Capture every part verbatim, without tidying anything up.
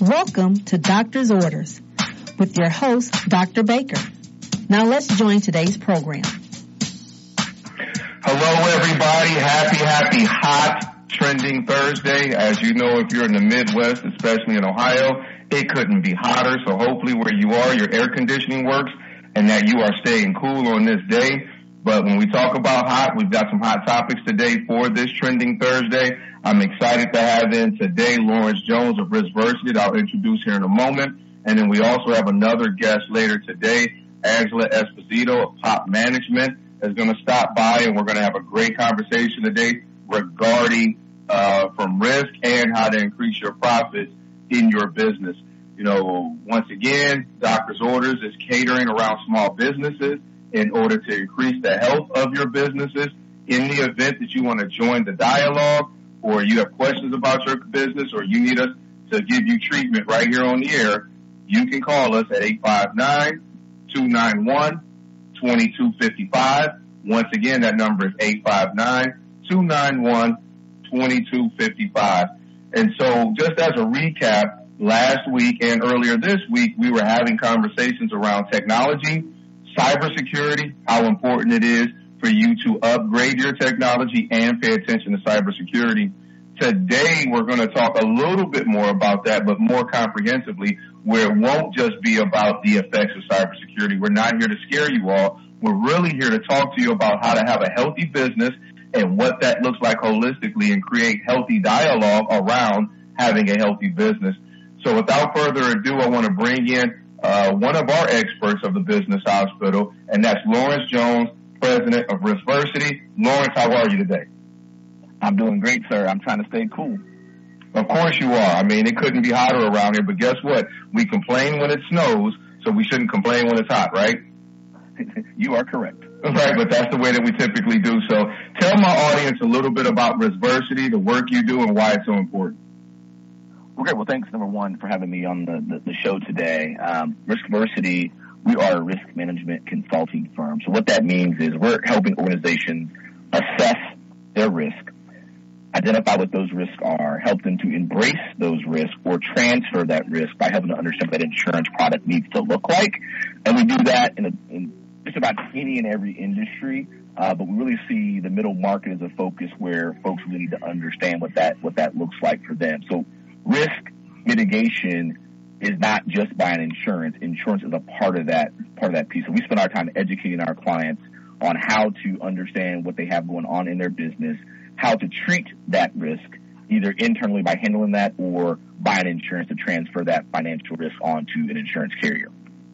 Welcome to Doctor's Orders with your host, Doctor Baker. Now let's join today's program. Hello, everybody. Happy, happy, hot, trending Thursday. As you know, if you're in the Midwest, especially in Ohio, it couldn't be hotter. So hopefully where you are, your air conditioning works and that you are staying cool on this day. But when we talk about hot, we've got some hot topics today for this trending Thursday. I'm excited to have in today Lawrence Jones of Riskversity that I'll introduce here in a moment. And then we also have another guest later today, Angela Esposito of Pop Management is going to stop by, and we're going to have a great conversation today regarding uh from risk and how to increase your profits in your business. You know, once again, Doctor's Orders is catering around small businesses in order to increase the health of your businesses. In the event that you want to join the dialogue or you have questions about your business or you need us to give you treatment right here on the air, you can call us at eight five nine, two nine one, two two five five. Once again, that number is eight five nine, two nine one, two two five five. And so just as a recap, last week and earlier this week, we were having conversations around technology, cybersecurity, how important it is for you to upgrade your technology and pay attention to cybersecurity. Today, we're going to talk a little bit more about that, but more comprehensively, where it won't just be about the effects of cybersecurity. We're not here to scare you all. We're really here to talk to you about how to have a healthy business and what that looks like holistically and create healthy dialogue around having a healthy business. So without further ado, I want to bring in uh one of our experts of the Business Hospital, and that's Lawrence Jones, president of Riskversity. Lawrence, how are you today? I'm doing great, sir. I'm trying to stay cool. Of course you are. I mean, it couldn't be hotter around here, but guess what? We complain when it snows, so we shouldn't complain when it's hot, right? You are correct. Right, but that's the way that we typically do. So tell my audience a little bit about Riskversity, the work you do, and why it's so important. Well, great. Well, thanks, number one, for having me on the, the, the show today. Um, Riskversity, we are a risk management consulting firm. So what that means is we're helping organizations assess their risk, identify what those risks are, help them to embrace those risks or transfer that risk by helping to understand what that insurance product needs to look like. And we do that in, a, in just about any and every industry, uh, but we really see the middle market as a focus where folks really need to understand what that what that looks like for them. So risk mitigation is not just buying insurance. Insurance is a part of that part of that piece. So we spend our time educating our clients on how to understand what they have going on in their business, how to treat that risk, either internally by handling that or buying insurance to transfer that financial risk onto an insurance carrier.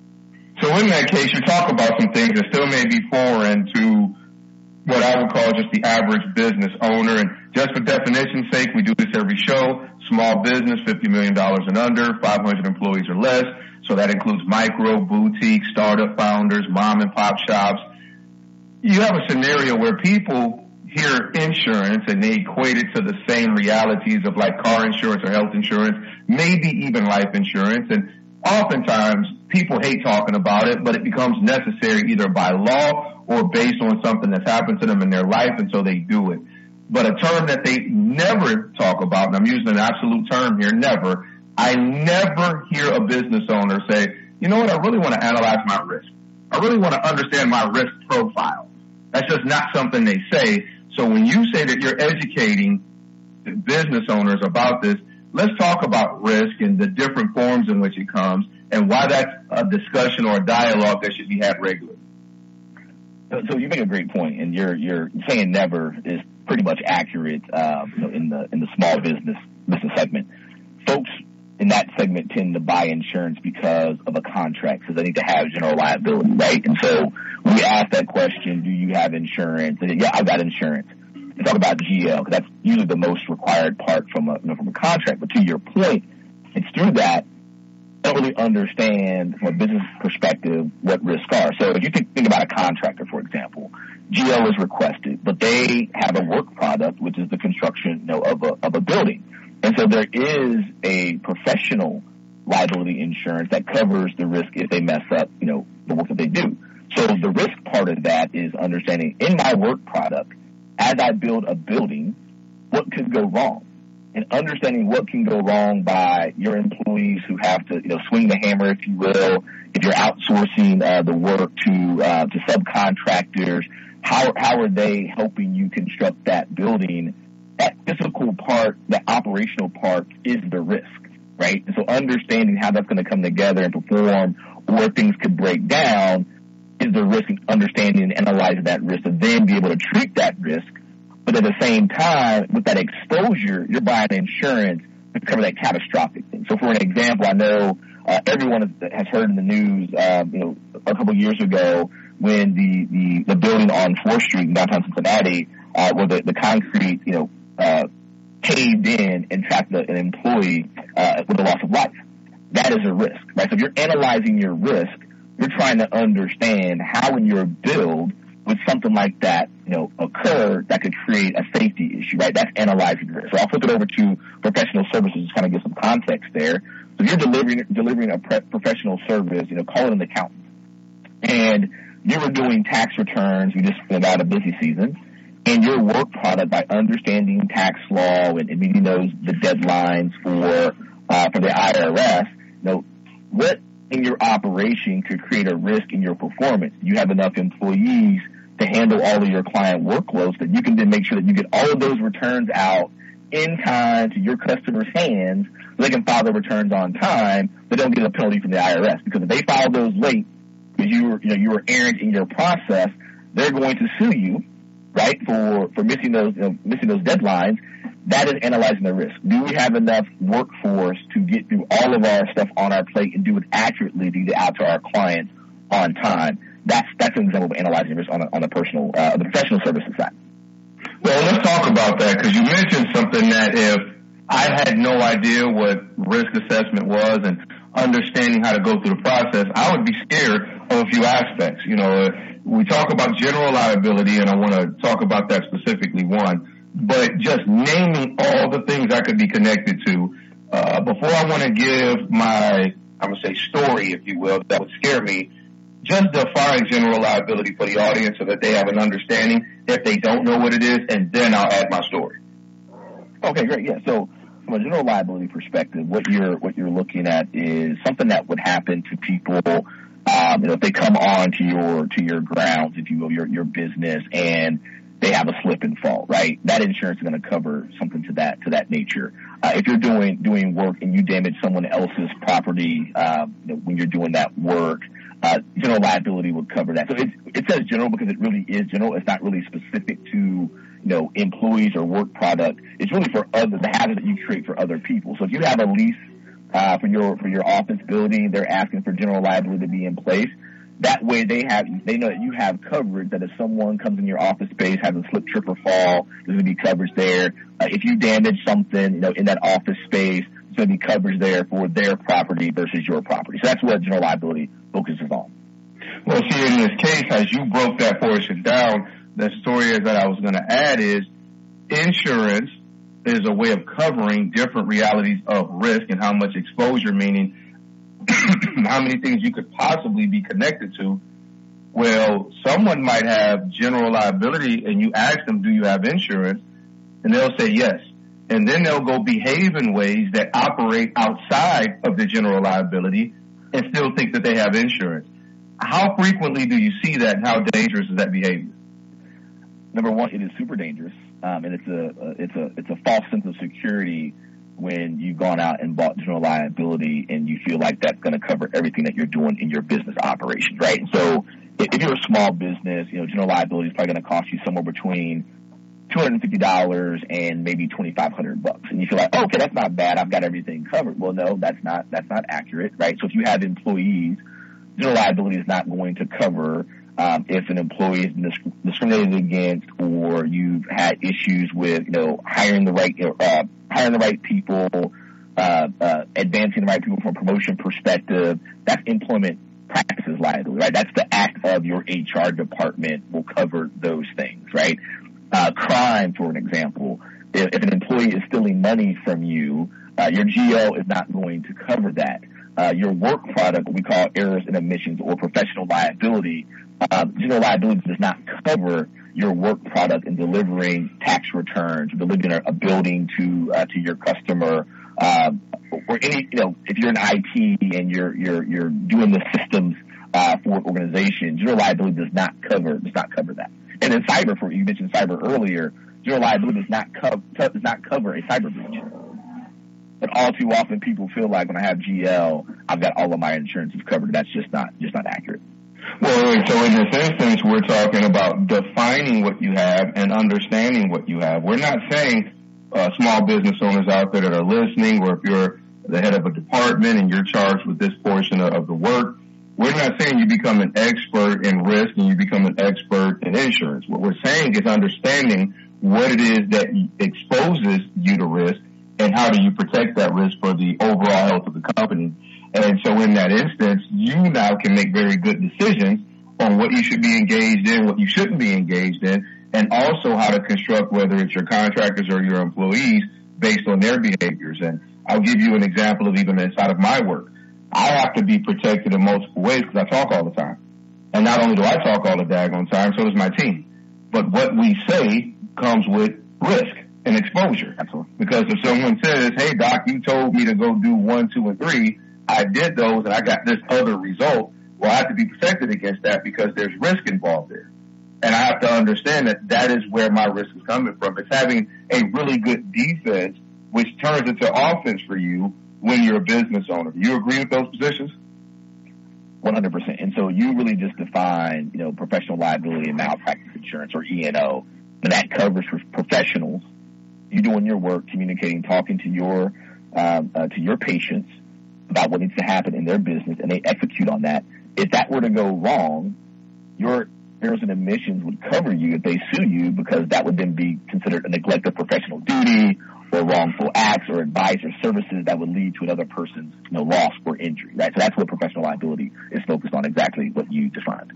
So in that case, you talk about some things that still may be foreign to what I would call just the average business owner. And just for definition's sake, we do this every show. Small business, fifty million dollars and under, five hundred employees or less. So that includes micro, boutique, startup founders, mom and pop shops. You have a scenario where people hear insurance and they equate it to the same realities of like car insurance or health insurance, maybe even life insurance. And oftentimes people hate talking about it, but it becomes necessary either by law or based on something that's happened to them in their life, and so they do it. But a term that they never talk about, and I'm using an absolute term here, never, I never hear a business owner say, you know what, I really want to analyze my risk. I really want to understand my risk profile. That's just not something they say. So when you say that you're educating the business owners about this, let's talk about risk and the different forms in which it comes and why that's a discussion or a dialogue that should be had regularly. So you make a great point, and you're you're saying never is pretty much accurate. Uh, you know, in the in the small business business segment, folks in that segment tend to buy insurance because of a contract, so they need to have general liability, right? And so when we ask that question, do you have insurance? And yeah, I've got insurance. And talk about G L, because that's usually the most required part from a you know, from a contract. But to your point, it's through that don't really understand from a business perspective what risks are. So if you think, think about a contractor, for example, G L is requested, but they have a work product, which is the construction you know, of a of a building. And so there is a professional liability insurance that covers the risk if they mess up, you know, the work that they do. So the risk part of that is understanding in my work product, as I build a building, what could go wrong? and understanding what can go wrong by your employees who have to, you know, swing the hammer, if you will. If you're outsourcing uh, the work to uh, to subcontractors, how how are they helping you construct that building? That physical part, that operational part, is the risk, right? And so understanding how that's going to come together and perform, or where things could break down, is the risk. And understanding and analyzing that risk, to then be able to treat that risk. But at the same time, with that exposure, you're buying insurance to cover that catastrophic thing. So for an example, I know uh, everyone has heard in the news, um, you know, a couple of years ago when the, the, the building on fourth Street in downtown Cincinnati, uh, where the, the concrete, you know, uh, caved in and trapped an employee uh, with a loss of life. That is a risk, right? So if you're analyzing your risk, you're trying to understand how in your build would something like that, you know, occur that could create a safety issue, right? That's analyzing risk. So I'll flip it over to professional services to kind of give some context there. So if you're delivering delivering a pre- professional service, you know, call it an accountant, and you were doing tax returns, we just got out of busy season, and your work product, by understanding tax law and, and meeting those the deadlines for uh, for the I R S, you know, what in your operation could create a risk in your performance? You have enough employees to handle all of your client workloads that you can then make sure that you get all of those returns out in time to your customers' hands so they can file their returns on time, but don't get a penalty from the I R S. Because if they file those late because you were, you know, you were errant in your process, they're going to sue you, right, for, for missing those, you know, missing those deadlines. That is analyzing the risk. Do we have enough workforce to get through all of our stuff on our plate and do it accurately to get out to our clients on time? That's that's an example of analyzing risk on a, on the personal, uh, the professional services side. Well, let's talk about that, because you mentioned something that if I had no idea what risk assessment was and understanding how to go through the process, I would be scared of a few aspects. You know, we talk about general liability, and I want to talk about that specifically, one. But just naming all the things I could be connected to, uh, before I want to give my, I'm going to say story, if you will, that would scare me, just define general liability for the audience so that they have an understanding if they don't know what it is, and then I'll add my story. Okay, great. Yeah. So from a general liability perspective, what you're, what you're looking at is something that would happen to people, um, you know, if they come on to your, to your grounds, if you will, your, your business, and they have a slip and fall, right? That insurance is going to cover something to that, to that nature. Uh, if you're doing, doing work and you damage someone else's property, um, you know, when you're doing that work, uh, general liability would cover that. So it, it says general because it really is general. It's not really specific to, you know, employees or work product. It's really for other, the hazard that you create for other people. So if you have a lease, uh, for your, for your office building, they're asking for general liability to be in place. That way they have, they know that you have coverage, that if someone comes in your office space, has a slip, trip, or fall, there's going to be coverage there. Uh, if you damage something, you know, in that office space, there's going to be coverage there for their property versus your property. So that's what general liability focuses on. Well, see, in this case, as you broke that portion down, the story that I was going to add is insurance is a way of covering different realities of risk and how much exposure, meaning how many things you could possibly be connected to. Well, someone might have general liability and you ask them, do you have insurance? And they'll say yes. And then they'll go behave in ways that operate outside of the general liability and still think that they have insurance. How frequently do you see that, and how dangerous is that behavior? Number one, it is super dangerous. Um, and it's a, it's a, it's a false sense of security when you've gone out and bought general liability and you feel like that's going to cover everything that you're doing in your business operations, right? So if you're a small business, you know, general liability is probably going to cost you somewhere between two hundred fifty dollars and maybe twenty-five hundred bucks. And you feel like, oh, okay, that's not bad. I've got everything covered. Well, no, that's not, that's not accurate, right? So if you have employees, general liability is not going to cover Um, if an employee is disc- discriminated against, or you've had issues with, you know, hiring the right, uh, hiring the right people, uh, uh, advancing the right people from a promotion perspective, that's employment practices liability, right? That's the act of your H R department will cover those things, right? Uh, crime, for an example, if, if an employee is stealing money from you, uh, your G O is not going to cover that. Uh, your work product, what we call errors and omissions or professional liability, Uh, general liability does not cover your work product and delivering tax returns, delivering a, a building to uh, to your customer, uh, or any, you know, if you're in I T and you're you're you're doing the systems uh, for organizations, general liability does not cover does not cover that. And in cyber, for you mentioned cyber earlier, general liability does not cover does not cover a cyber breach. But all too often, people feel like when I have G L, I've got all of my insurances covered. That's just not just not accurate. Well, so in this instance, we're talking about defining what you have and understanding what you have. We're not saying uh, small business owners out there that are listening, or if you're the head of a department and you're charged with this portion of, of the work, we're not saying you become an expert in risk and you become an expert in insurance. What we're saying is understanding what it is that exposes you to risk and how do you protect that risk for the overall health of the company. And so in that instance, you now can make very good decisions on what you should be engaged in, what you shouldn't be engaged in, and also how to construct, whether it's your contractors or your employees, based on their behaviors. And I'll give you an example of even inside of my work. I have to be protected in multiple ways because I talk all the time. And not only do I talk all the daggone time, so does my team. But what we say comes with risk and exposure. Absolutely. Because if someone says, hey, Doc, you told me to go do one, two, and three, I did those and I got this other result, well, I have to be protected against that because there's risk involved there. And I have to understand that that is where my risk is coming from. It's having a really good defense, which turns into offense for you when you're a business owner. Do you agree with those positions? one hundred percent. And so you really just define, you know, professional liability and malpractice insurance, or E and O, and that covers for professionals. You doing your work, communicating, talking to your um, uh, to your patients about what needs to happen in their business, and they execute on that. If that were to go wrong, your errors and omissions would cover you if they sue you, because that would then be considered a neglect of professional duty or wrongful acts or advice or services that would lead to another person's, you know, loss or injury, right? So that's what professional liability is focused on, exactly what you defined.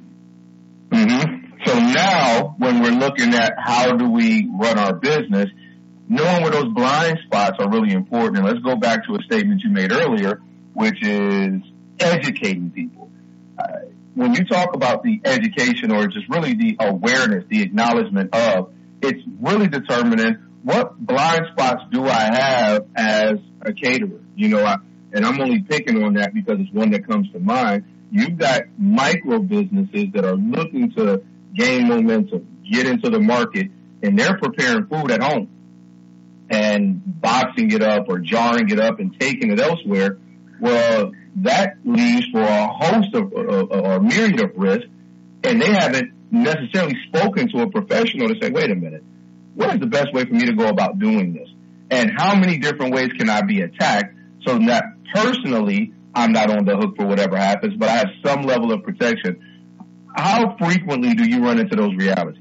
Mm-hmm. So now when we're looking at how do we run our business, knowing where those blind spots are really important. And let's go back to a statement you made earlier, which is educating people. Uh, when you talk about the education, or just really the awareness, the acknowledgement of, it's really determining what blind spots do I have as a caterer. You know, I, and I'm only picking on that because it's one that comes to mind. You've got micro businesses that are looking to gain momentum, get into the market, and they're preparing food at home and boxing it up or jarring it up and taking it elsewhere. Well, that leaves for a host of, uh, or a myriad of risks, and they haven't necessarily spoken to a professional to say, wait a minute, what is the best way for me to go about doing this? And how many different ways can I be attacked so that personally I'm not on the hook for whatever happens, but I have some level of protection? How frequently do you run into those realities?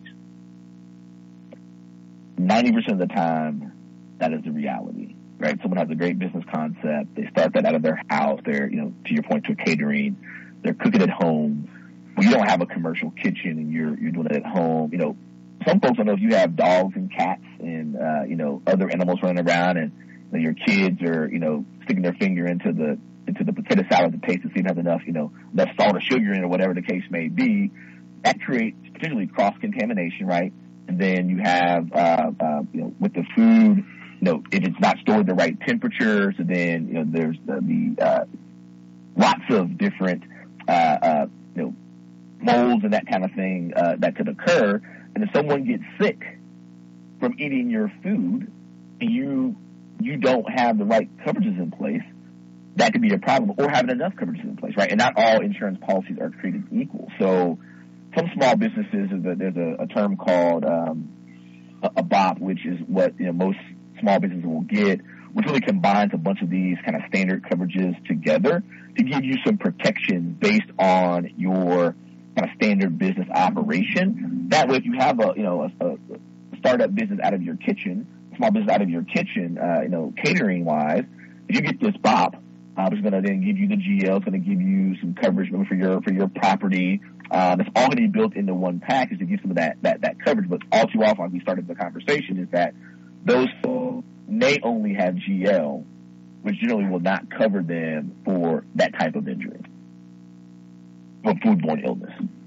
ninety percent of the time, that is the reality, right? Someone has a great business concept. They start that out of their house. They're, you know, to your point, to a catering. They're cooking at home. Well, you don't have a commercial kitchen and you're, you're doing it at home. You know, some folks don't know if you have dogs and cats and, uh, you know, other animals running around, and you know, your kids are, you know, sticking their finger into the, into the potato salad to taste to see if it has enough, you know, enough salt or sugar in it, or whatever the case may be. That creates potentially cross-contamination, right? And then you have, uh, uh, you know, with the food, you know, if it's not stored at the right temperature, so then, you know, there's the, the uh, lots of different, uh, uh, you know, molds and that kind of thing uh, that could occur. And if someone gets sick from eating your food and you you don't have the right coverages in place, that could be a problem, or having enough coverages in place, right? And not all insurance policies are created equal. So some small businesses, there's a, a term called um, a, a B O P, which is what, you know, most small businesses will get, which really combines a bunch of these kind of standard coverages together to give you some protection based on your kind of standard business operation. That way, if you have a, you know, a, a startup business out of your kitchen, small business out of your kitchen, uh, you know, catering wise, if you get this B O P, uh, it's going to then give you the G L, it's going to give you some coverage for your for your property. Um, it's all going to be built into one package to give some of that, that, that coverage. But all too often, like we started the conversation, is that those folks may only have G L, which generally will not cover them for that type of injury, for foodborne illness.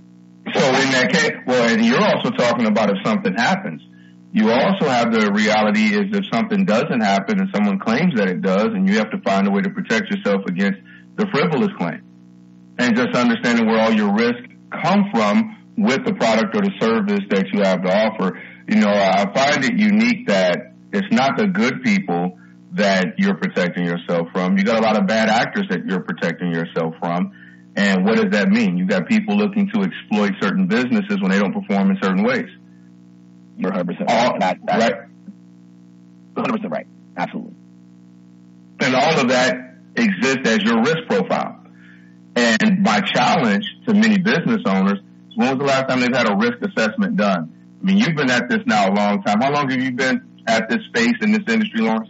So in that case, well, and you're also talking about if something happens. You also have the reality is if something doesn't happen and someone claims that it does, and you have to find a way to protect yourself against the frivolous claim. And just understanding where all your risks come from with the product or the service that you have to offer. You know, I find it unique that it's not the good people that you're protecting yourself from. You got a lot of bad actors that you're protecting yourself from. And what does that mean? You got people looking to exploit certain businesses when they don't perform in certain ways. You're one hundred percent right. All, I, I, right. one hundred percent right. Absolutely. And all of that exists as your risk profile. And my challenge to many business owners is when was the last time they've had a risk assessment done? I mean, you've been at this now a long time. How long have you been at this space in this industry, Lawrence?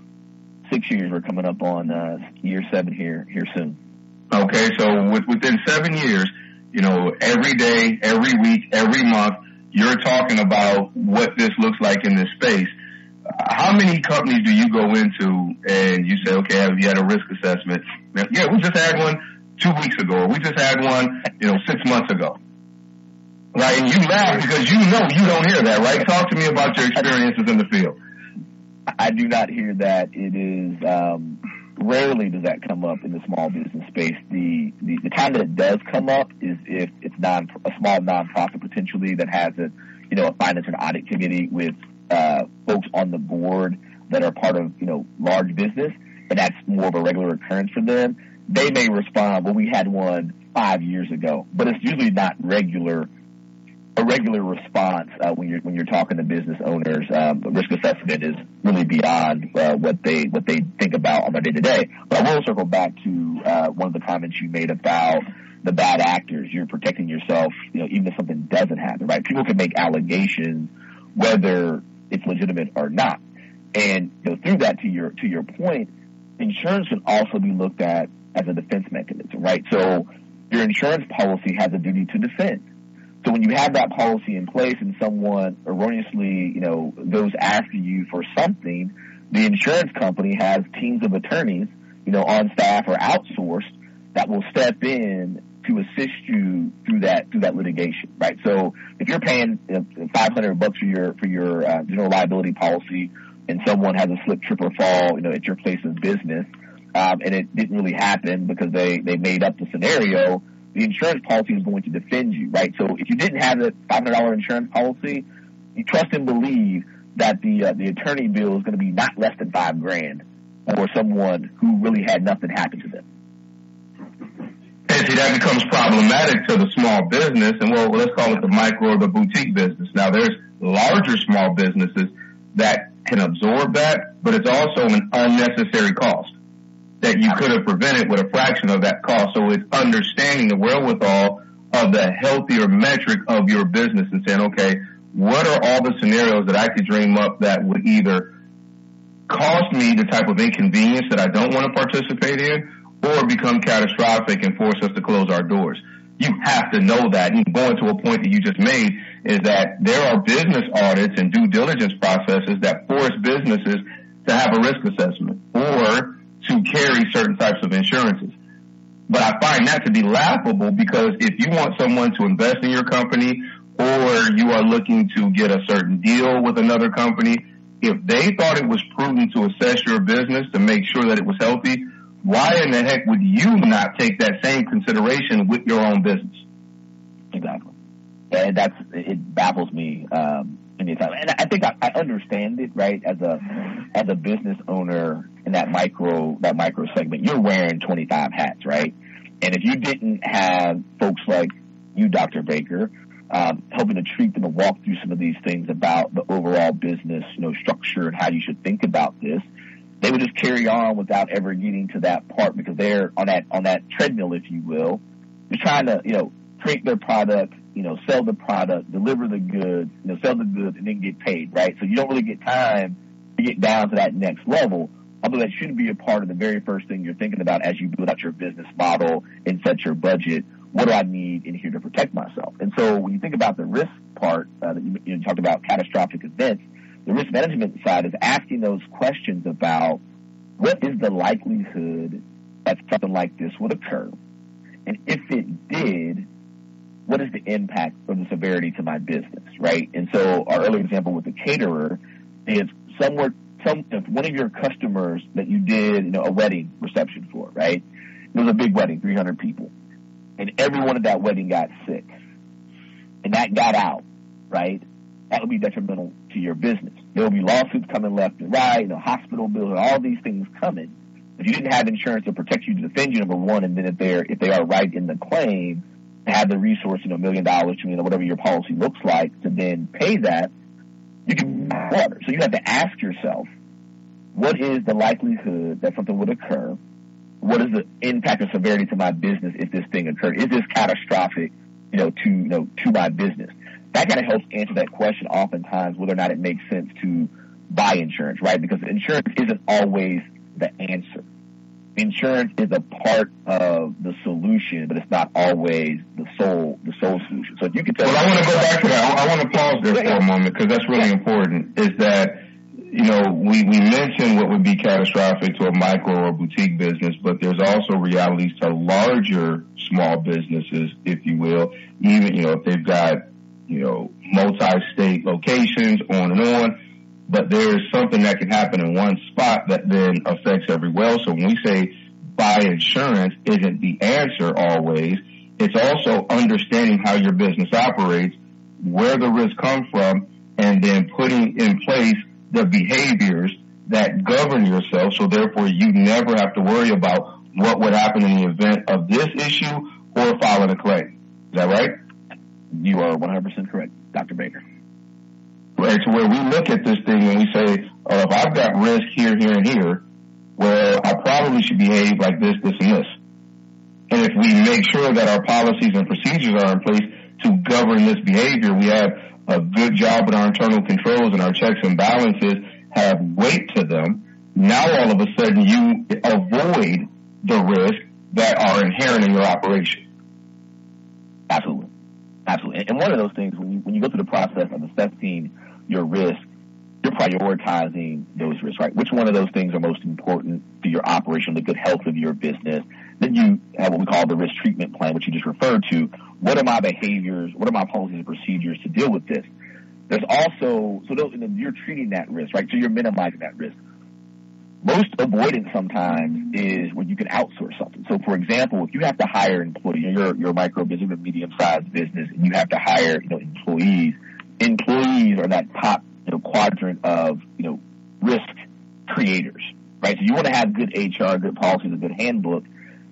Six years. We're coming up on uh, year seven here here soon. Okay, so with, within seven years, you know, every day, every week, every month, you're talking about what this looks like in this space. How many companies do you go into and you say, okay, have you had a risk assessment? Yeah, we just had one two weeks ago, or we just had one, you know, six months ago. Right, and you laugh because you know you don't hear that, right? Talk to me about your experiences in the field. I do not hear that. It is, um, rarely does that come up in the small business space. The, the, the time that it does come up is if it's non, a small nonprofit potentially that has a, you know, a finance and audit committee with, uh, folks on the board that are part of, you know, large business, and that's more of a regular occurrence for them. They may respond, well, we had one five years ago, but it's usually not regular, a regular response uh, when you're when you're talking to business owners. Um, risk assessment is really beyond uh, what they what they think about on their day to day. But I will circle back to uh, one of the comments you made about the bad actors. You're protecting yourself, you know, even if something doesn't happen. Right? People can make allegations whether it's legitimate or not, and you know, through that, to your to your point, insurance can also be looked at as a defense mechanism. Right? So your insurance policy has a duty to defend. So when you have that policy in place and someone erroneously, you know, goes after you for something, the insurance company has teams of attorneys, you know, on staff or outsourced that will step in to assist you through that through that litigation, right? So if you're paying five hundred bucks for your for your uh, general liability policy, and someone has a slip, trip, or fall, you know, at your place of business, um, and it didn't really happen because they they made up the scenario, the insurance policy is going to defend you, right? So if you didn't have the five hundred dollars insurance policy, you trust and believe that the uh, the attorney bill is going to be not less than five grand for someone who really had nothing happen to them. And see, that becomes problematic to the small business, and well, let's call it the micro or the boutique business. Now, there's larger small businesses that can absorb that, but it's also an unnecessary cost that you could have prevented with a fraction of that cost. So it's understanding the wherewithal of the healthier metric of your business and saying, okay, what are all the scenarios that I could dream up that would either cost me the type of inconvenience that I don't want to participate in or become catastrophic and force us to close our doors? You have to know that. And going to a point that you just made is that there are business audits and due diligence processes that force businesses to have a risk assessment or to carry certain types of insurances. But I find that to be laughable because if you want someone to invest in your company or you are looking to get a certain deal with another company, if they thought it was prudent to assess your business to make sure that it was healthy, why in the heck would you not take that same consideration with your own business? Exactly. And that's, it baffles me, um, anytime. And I think I, I understand it, right? As a, as a business owner in that micro, that micro segment, you're wearing twenty-five hats, right? And if you didn't have folks like you, Doctor Baker, um, helping to treat them and walk through some of these things about the overall business, you know, structure and how you should think about this, they would just carry on without ever getting to that part because they're on that, on that treadmill, if you will, just trying to, you know, create their product, you know, sell the product, deliver the goods, you know, sell the goods and then get paid, right? So you don't really get time to get down to that next level, although that shouldn't be a part of the very first thing you're thinking about as you build out your business model and set your budget. What do I need in here to protect myself? And so when you think about the risk part, uh, that you, you talked about catastrophic events, the risk management side is asking those questions about what is the likelihood that something like this would occur? And if it did, what is the impact of the severity to my business, right? And so our earlier example with the caterer is somewhere, some, if one of your customers that you did, you know, a wedding reception for, right? It was a big wedding, three hundred people. And everyone at that wedding got sick. And that got out, right? That would be detrimental to your business. There will be lawsuits coming left and right, you know, hospital bills, and all these things coming. If you didn't have insurance to protect you, to defend you, number one, and then if they're, if they are right in the claim, to have the resource, you know, a million dollars, you know, whatever your policy looks like, to then pay that, you can water. So you have to ask yourself, what is the likelihood that something would occur? What is the impact or severity to my business if this thing occurred? Is this catastrophic, you know, to, you know, to my business? That kind of helps answer that question oftentimes, whether or not it makes sense to buy insurance, right? Because insurance isn't always the answer. Insurance is a part of the solution, but it's not always the sole, the sole solution. So if you could tell. Well, I want to go back to that. I want to pause there for a moment because that's really important. Is that, you know, we, we mentioned what would be catastrophic to a micro or boutique business, but there's also realities to larger small businesses, if you will, even, you know, if they've got, you know, multi-state locations, on and on. But there's something that can happen in one spot that then affects everywhere. So when we say buy insurance isn't the answer always, it's also understanding how your business operates, where the risks come from, and then putting in place the behaviors that govern yourself. So therefore you never have to worry about what would happen in the event of this issue or filing a claim. Is that right? You are one hundred percent correct, Doctor Baker. Right, to where we look at this thing and we say, oh, if I've got risk here, here, and here, well, I probably should behave like this, this, and this. And if we make sure that our policies and procedures are in place to govern this behavior, we have a good job with our internal controls and our checks and balances have weight to them. Now all of a sudden you avoid the risks that are inherent in your operation. Absolutely. Absolutely. And one of those things, when you, when you go through the process of assessing your risk, you're prioritizing those risks, right? Which one of those things are most important to your operation, the good health of your business? Then you have what we call the risk treatment plan, which you just referred to. What are my behaviors? What are my policies and procedures to deal with this? There's also, so those, you're treating that risk, right? So you're minimizing that risk. Most avoidance sometimes is when you can outsource something. So, for example, if you have to hire employees, you're, you're a micro business, a medium-sized business, and you have to hire, you know, employees. Employees are that top, you know, quadrant of, you know, risk creators, right? So you want to have good H R, good policies, a good handbook.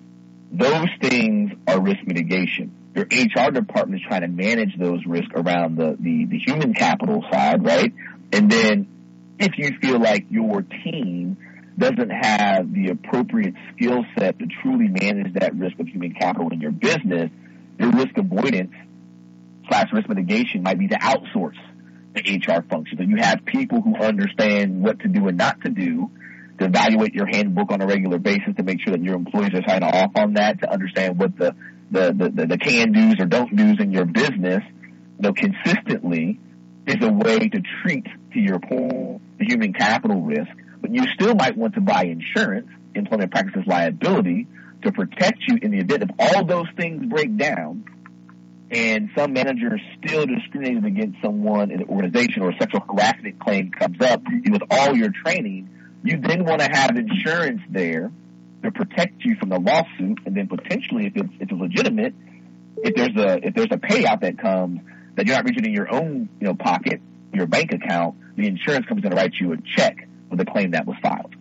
Those things are risk mitigation. Your H R department is trying to manage those risks around the, the, the human capital side, right? And then if you feel like your team doesn't have the appropriate skill set to truly manage that risk of human capital in your business, your risk avoidance slash risk mitigation might be to outsource the H R function. So you have people who understand what to do and not to do, to evaluate your handbook on a regular basis, to make sure that your employees are signing off on that, to understand what the, the, the, the, the can-dos or don't-dos in your business, you know, consistently is a way to treat, to your point, the human capital risk. But you still might want to buy insurance, employment practices liability, to protect you in the event if all those things break down and some manager still discriminated against someone in the organization or a sexual harassment claim comes up. With all your training, you then want to have insurance there to protect you from the lawsuit, and then potentially, if it's, if it's legitimate, if there's a if there's a payout that comes that you're not reaching in your own, you know, pocket, your bank account, the insurance company's going to write you a check with the claim that was filed.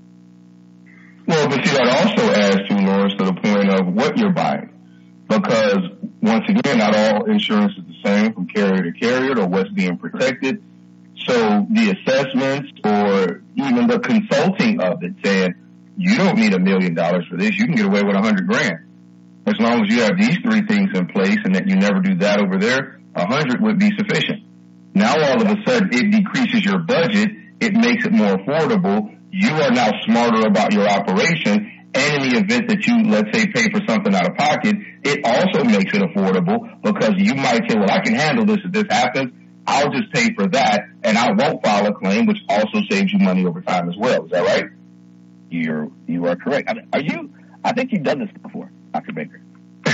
Well, but see, that also adds to, Lawrence, to the point of what you're buying. Because, once again, not all insurance is the same from carrier to carrier or what's being protected. So the assessments or even the consulting of it saying, you don't need a million dollars for this, you can get away with a hundred grand. As long as you have these three things in place and that you never do that over there, a hundred would be sufficient. Now all of a sudden it decreases your budget, it makes it more affordable. You are now smarter about your operation, and in the event that you, let's say, pay for something out of pocket, it also makes it affordable because you might say, well, I can handle this if this happens. I'll just pay for that, and I won't file a claim, which also saves you money over time as well. Is that right? You're, you are correct. I mean, are you, I think you've done this before, Doctor Baker.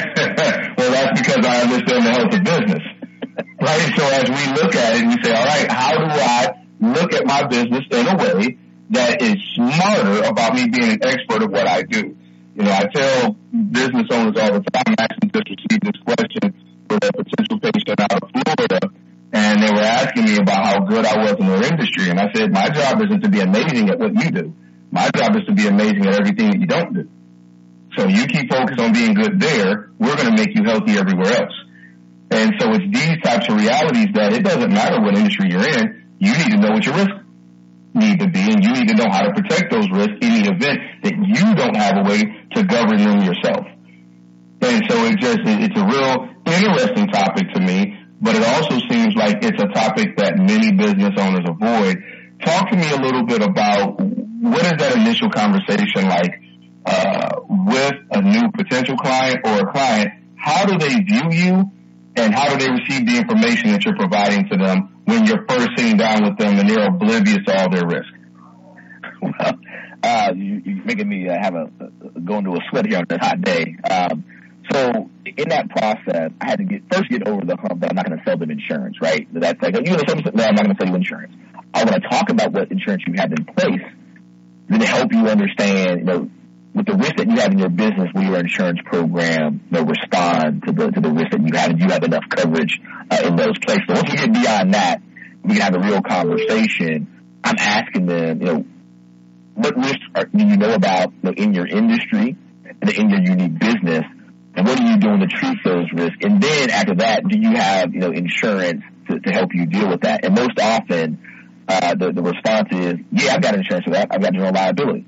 Well, that's because I understand the health of business, right? So as we look at it, we say, all right, how do I look at my business in a way that is smarter about me being an expert of what I do? You know, I tell business owners all the time, I actually just received this question with a potential patient out of Florida, and they were asking me about how good I was in their industry. And I said, my job isn't to be amazing at what you do. My job is to be amazing at everything that you don't do. So you keep focused on being good there, we're going to make you healthy everywhere else. And so it's these types of realities that it doesn't matter what industry you're in, you need to know what your risks need to be, and you need to know how to protect those risks in the event that you don't have a way to govern them yourself. And so it just, it's a real interesting topic to me, but it also seems like it's a topic that many business owners avoid. Talk to me a little bit about what is that initial conversation like uh, with a new potential client or a client? How do they view you, and how do they receive the information that you're providing to them when you're first sitting down with them and they're oblivious to all their risk? Well, uh, you, you're making me uh, have a, a go into a sweat here on this hot day. Um, so in that process, I had to get first get over the hump that I'm not going to sell them insurance, right? That's like, you know, no, I'm not going to sell you insurance. I want to talk about what insurance you have in place, then to help you understand, you know, with the risk that you have in your business, will your insurance program, you know, respond to the to the risk that you have? Do you have enough coverage uh, in those places? So once we get beyond that, we can have a real conversation. I'm asking them, you know, what risks are, do you know about, you know, in your industry and in your unique business, and what are you doing to treat those risks? And then after that, do you have, you know, insurance to, to help you deal with that? And most often, uh, the, the response is, yeah, I've got insurance for that. I've got general liability.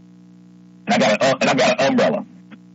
And I got an, and I've got an umbrella.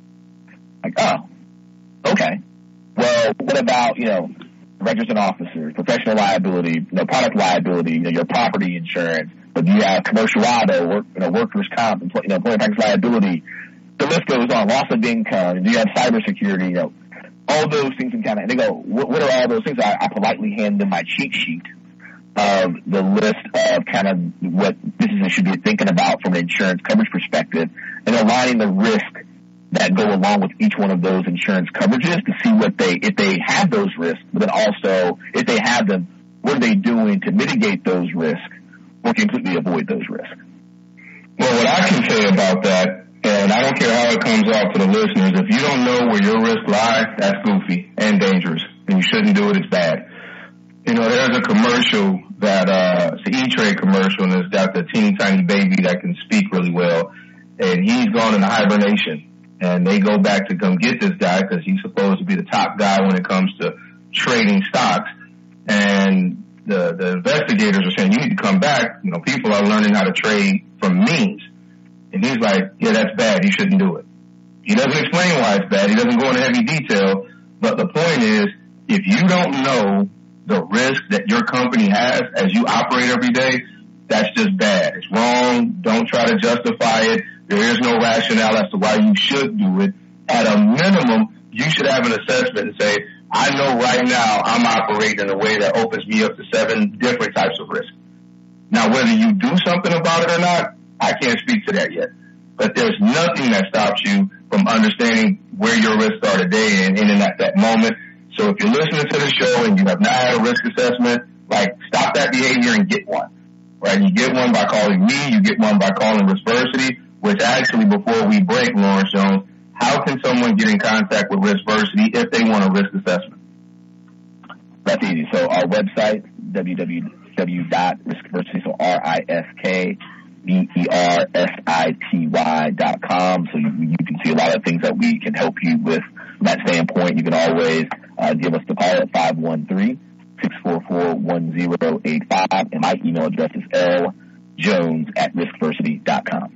Like, oh, okay. Well, what about, you know, directors and officers, professional liability, you know, product liability, you know, your property insurance, but do you have commercial auto, work, you know, workers' comp, you know, employee practice liability? The list goes on. Loss of income. Do you have cybersecurity? You know, all those things, and kind of. And they go, what, what are all those things? I, I politely hand them my cheat sheet of the list of kind of what businesses should be thinking about from an insurance coverage perspective, and aligning the risk that go along with each one of those insurance coverages to see what they, if they have those risks, but then also if they have them, what are they doing to mitigate those risks or completely avoid those risks? Well, what I can say about that, and I don't care how it comes off to the listeners, if you don't know where your risk lies, that's goofy and dangerous, and you shouldn't do it. It's bad. You know, there's a commercial that, uh, it's an E-Trade commercial, and it's got the teeny tiny baby that can speak really well, and he's gone into hibernation, and they go back to come get this guy because he's supposed to be the top guy when it comes to trading stocks, and the, the investigators are saying, you need to come back. You know, people are learning how to trade from memes. And he's like, yeah, that's bad. You shouldn't do it. He doesn't explain why it's bad. He doesn't go into heavy detail. But the point is, if you don't know the risk that your company has as you operate every day, that's just bad. It's wrong. Don't try to justify it. There is no rationale as to why you should do it. At a minimum, you should have an assessment and say, I know right now I'm operating in a way that opens me up to seven different types of risk. Now, whether you do something about it or not, I can't speak to that yet. But there's nothing that stops you from understanding where your risks are today and in and at that moment. So if you're listening to the show and you have not had a risk assessment, like, stop that behavior and get one. Right? You get one by calling me. You get one by calling Riskversity, which actually, before we break, Lawrence Jones, how can someone get in contact with Riskversity if they want a risk assessment? That's easy. So our website, w w w dot riskversity, so R I S K V E R S I T Y dot com. So you, you can see a lot of things that we can help you with from that standpoint. You can always uh, give us the call at five one three, six four four, one zero eight five, and my email address is l jones at riskversity dot com.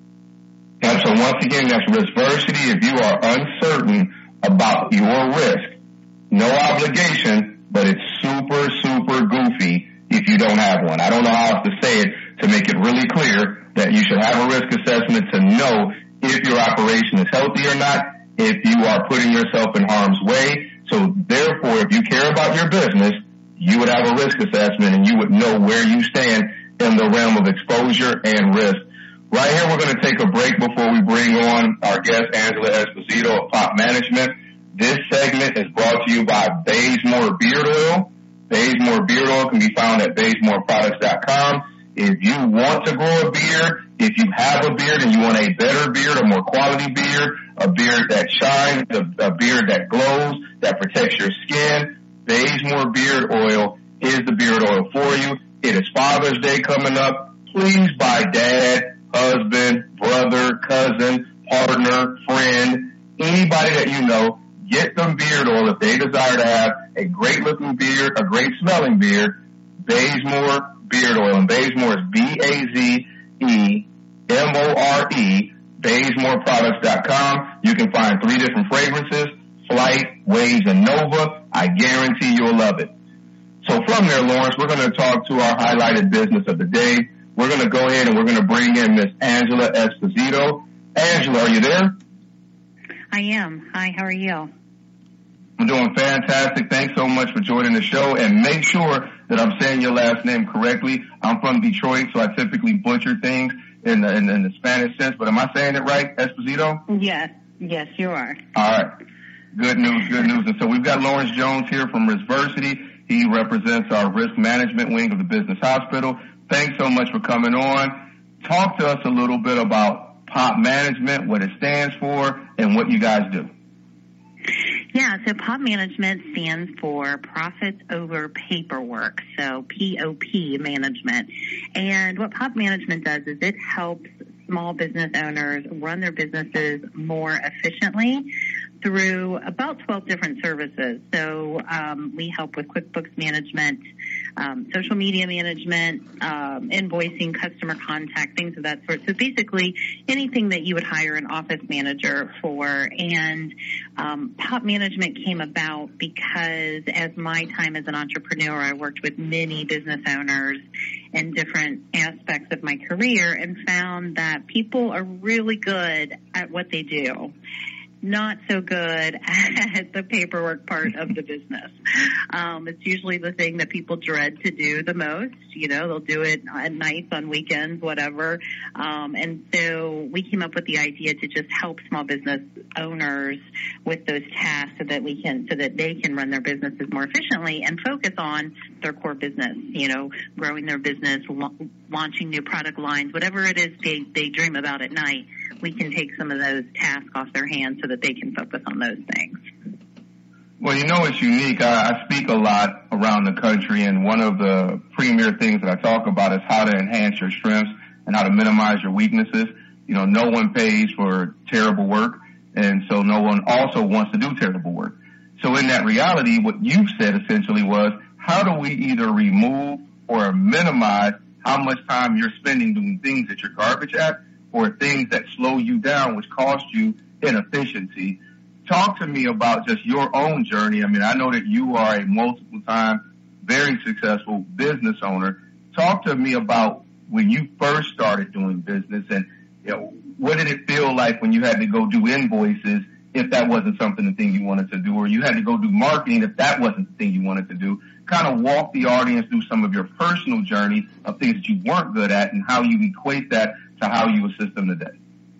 And so once again, that's Riskversity. If you are uncertain about your risk, no obligation, but it's super, super goofy if you don't have one. I don't know how else to say it to make it really clear that you should have a risk assessment to know if your operation is healthy or not, if you are putting yourself in harm's way. So therefore, if you care about your business, you would have a risk assessment and you would know where you stand in the realm of exposure and risk. Right here, we're going to take a break before we bring on our guest, Angela Esposito of Pop Management. This segment is brought to you by Bazemore Beard Oil. Bazemore Beard Oil can be found at bazemore products dot com. If you want to grow a beard, if you have a beard and you want a better beard, a more quality beard, a beard that shines, a, a beard that glows, that protects your skin, Bazemore Beard Oil is the beard oil for you. It is Father's Day coming up. Please buy dad, husband, brother, cousin, partner, friend, anybody that you know, get them beard oil if they desire to have a great looking beard, a great smelling beard. Bazemore Beard Oil. And Bazemore is B A Z E M O R E, bazemore products dot com. You can find three different fragrances, Flight, Waves, and Nova. I guarantee you'll love it. So from there, Lawrence, we're going to talk to our highlighted business of the day. We're going to go ahead and we're going to bring in Miss Angela Esposito. Angela, are you there? I am. Hi, how are you? I'm doing fantastic. Thanks so much for joining the show. And make sure that I'm saying your last name correctly. I'm from Detroit, so I typically butcher things in the, in, in the Spanish sense. But am I saying it right, Esposito? Yes. Yes, you are. All right. Good news, good news. And so we've got Lawrence Jones here from Riskversity. He represents our risk management wing of the business hospital. Thanks so much for coming on. Talk to us a little bit about POP Management, what it stands for, and what you guys do. Yeah, so POP Management stands for Profits Over Paperwork, so P O P Management. And what POP Management does is it helps small business owners run their businesses more efficiently through about twelve different services. So um, we help with QuickBooks management, um, social media management, um, invoicing, customer contact, things of that sort. So basically anything that you would hire an office manager for. And um, POP Management came about because as my time as an entrepreneur, I worked with many business owners in different aspects of my career and found that people are really good at what they do, not so good at the paperwork part of the business. Um, it's usually the thing that people dread to do the most. You know, they'll do it at nights, on weekends, whatever. Um, and so we came up with the idea to just help small business owners with those tasks so that we can, so that they can run their businesses more efficiently and focus on their core business, you know, growing their business, la- launching new product lines, whatever it is they, they dream about at night. We can take some of those tasks off their hands so that they can focus on those things. Well, you know, it's unique. I, I speak a lot around the country, and one of the premier things that I talk about is how to enhance your strengths and how to minimize your weaknesses. You know, no one pays for terrible work, and so no one also wants to do terrible work. So in that reality, what you said essentially was, how do we either remove or minimize how much time you're spending doing things that you're garbage at, or things that slow you down, which cost you inefficiency? Talk to me about just your own journey. I mean, I know that you are a multiple time, very successful business owner. Talk to me about when you first started doing business, and you know, what did it feel like when you had to go do invoices if that wasn't something the thing you wanted to do, or you had to go do marketing if that wasn't the thing you wanted to do? Kind of walk the audience through some of your personal journey of things that you weren't good at and how you equate that to how you assist them today.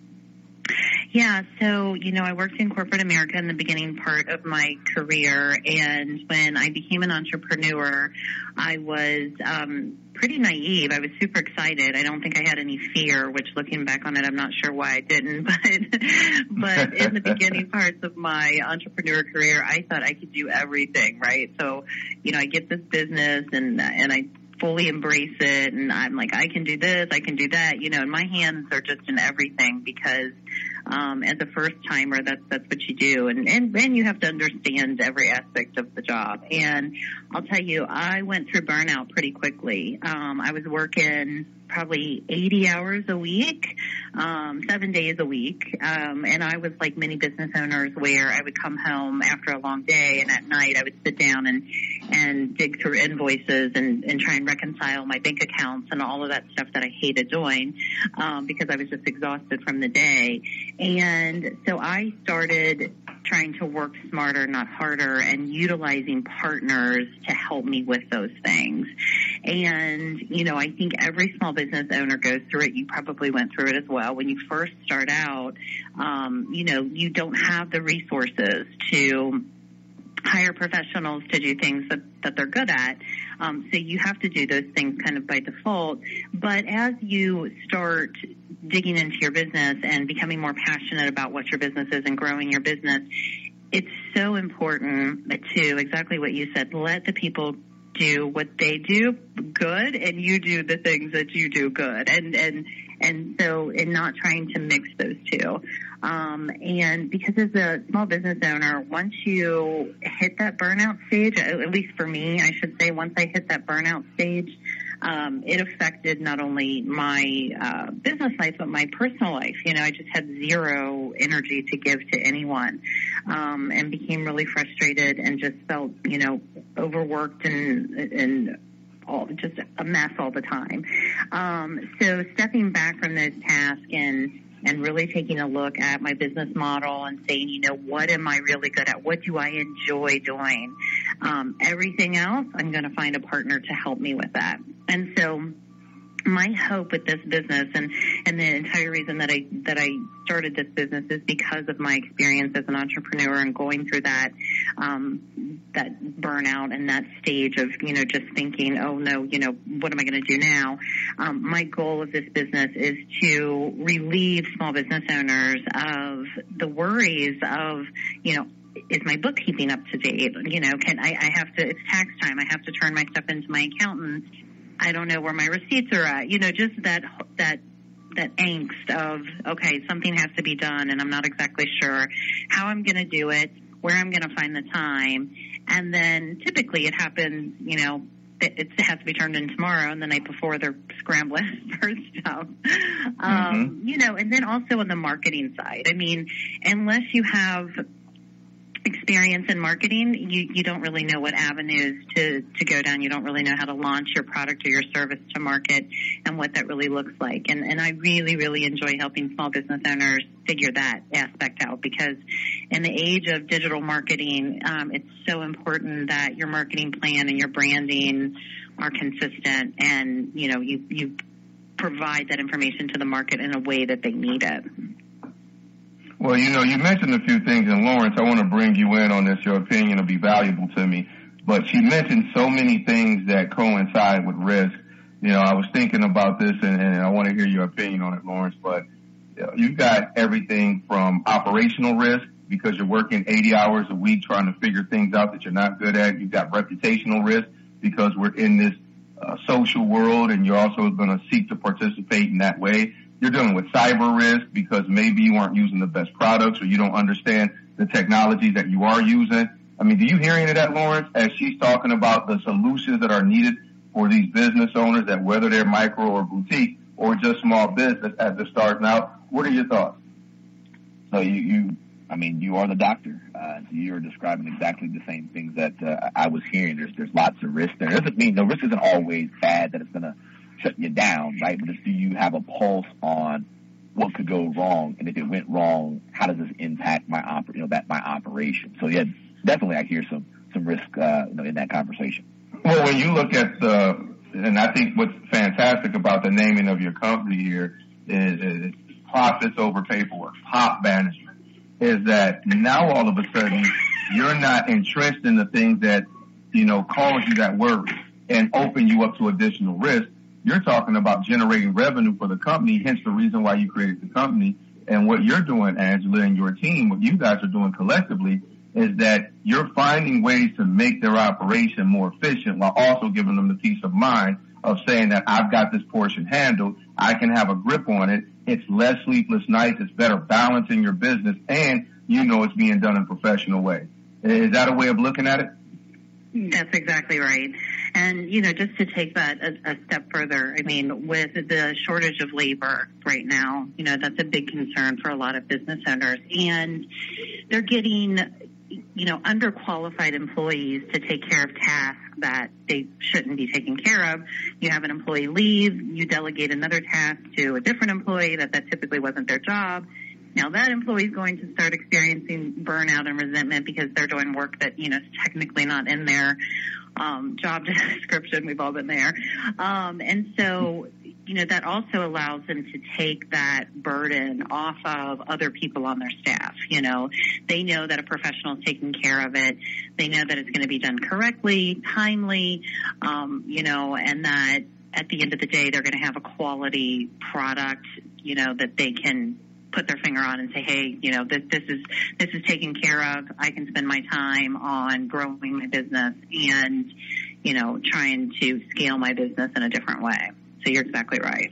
Yeah, so, you know, I worked in corporate America in the beginning part of my career, and when I became an entrepreneur, I was um, pretty naive. I was super excited. I don't think I had any fear, which looking back on it, I'm not sure why I didn't, but but in the beginning parts of my entrepreneur career, I thought I could do everything, right? So, you know, I get this business and and I fully embrace it, and I'm like, I can do this, I can do that, you know, and my hands are just in everything because um, as a first timer, that's that's what you do, and and then you have to understand every aspect of the job. And I'll tell you, I went through burnout pretty quickly. Um, I was working probably eighty hours a week, um, seven days a week. Um, and I was like many business owners where I would come home after a long day, and at night I would sit down and, and dig through invoices and, and try and reconcile my bank accounts and all of that stuff that I hated doing, um, because I was just exhausted from the day. And so I started trying to work smarter, not harder, and utilizing partners to help me with those things. And, you know, I think every small business owner goes through it. You probably went through it as well. When you first start out, um, you know, you don't have the resources to hire professionals to do things that, that they're good at. Um, so you have to do those things kind of by default. But as you start digging into your business and becoming more passionate about what your business is and growing your business, it's so important to, exactly what you said, let the people do what they do good and you do the things that you do good. And, and, and so in not trying to mix those two. Um, and because as a small business owner, once you hit that burnout stage, at least for me, I should say, once I hit that burnout stage, um, it affected not only my uh, business life, but my personal life. You know, I just had zero energy to give to anyone, um, and became really frustrated and just felt, you know, overworked and, and all, just a mess all the time. Um, so stepping back from those tasks and and really taking a look at my business model and saying, you know, what am I really good at? What do I enjoy doing? Um, everything else, I'm going to find a partner to help me with that. And so my hope with this business and, and the entire reason that I, that I started this business is because of my experience as an entrepreneur and going through that, um, that burnout and that stage of, you know, just thinking, oh no, you know, what am I going to do now? Um, my goal of this business is to relieve small business owners of the worries of, you know, is my bookkeeping up to date? You know, can I, I have to, it's tax time. I have to turn my stuff into my accountant. I don't know where my receipts are at. You know, just that, that, that angst of, okay, something has to be done and I'm not exactly sure how I'm going to do it, where I'm going to find the time. And then typically it happens, you know, it, it has to be turned in tomorrow, and the night before they're scrambling for stuff. Um, mm-hmm. You know, and then also on the marketing side, I mean, unless you have experience in marketing, you, you don't really know what avenues to, to go down. You don't really know how to launch your product or your service to market and what that really looks like. And, and I really, really enjoy helping small business owners figure that aspect out, because in the age of digital marketing, um, it's so important that your marketing plan and your branding are consistent and, you know, you, you provide that information to the market in a way that they need it. Well, you know, you mentioned a few things, and Lawrence, I want to bring you in on this. Your opinion will be valuable to me. But she mentioned so many things that coincide with risk. You know, I was thinking about this, and, and I want to hear your opinion on it, Lawrence. But you know, you've got everything from operational risk, because you're working eighty hours a week trying to figure things out that you're not good at. You've got reputational risk, because we're in this uh, social world, and you're also going to seek to participate in that way. You're dealing with cyber risk, because maybe you aren't using the best products or you don't understand the technologies that you are using. I mean, do you hear any of that, Lawrence, as she's talking about the solutions that are needed for these business owners, that whether they're micro or boutique or just small business as they're starting out? What are your thoughts? So you, you I mean, you are the doctor. Uh, so you're describing exactly the same things that uh, I was hearing. There's there's lots of risk there. It doesn't mean the risk isn't always bad, that it's going to shut you down, right? But it's, do you have a pulse on what could go wrong, and if it went wrong, how does this impact my oper- you know, that my operation? So yeah, definitely I hear some some risk uh, you know, in that conversation. Well, when you look at the, and I think what's fantastic about the naming of your company here is, is profits over paperwork, POP management, is that now all of a sudden you're not entrenched in the things that, you know, cause you that worry and open you up to additional risk. You're talking about generating revenue for the company, hence the reason why you created the company. And what you're doing, Angela, and your team, what you guys are doing collectively, is that you're finding ways to make their operation more efficient while also giving them the peace of mind of saying that I've got this portion handled, I can have a grip on it, it's less sleepless nights, it's better balancing your business, and you know it's being done in a professional way. Is that a way of looking at it? That's exactly right. And, you know, just to take that a, a step further, I mean, with the shortage of labor right now, you know, that's a big concern for a lot of business owners. And they're getting, you know, underqualified employees to take care of tasks that they shouldn't be taking care of. You have an employee leave, you delegate another task to a different employee that that typically wasn't their job. Now that employee is going to start experiencing burnout and resentment because they're doing work that, you know, is technically not in their um, job description. We've all been there. Um, and so, you know, that also allows them to take that burden off of other people on their staff. You know, they know that a professional is taking care of it. They know that it's going to be done correctly, timely, um, you know, and that at the end of the day, they're going to have a quality product, you know, that they can put their finger on and say, hey, you know, this, this is, this is taken care of. I can spend my time on growing my business and, you know, trying to scale my business in a different way. So you're exactly right.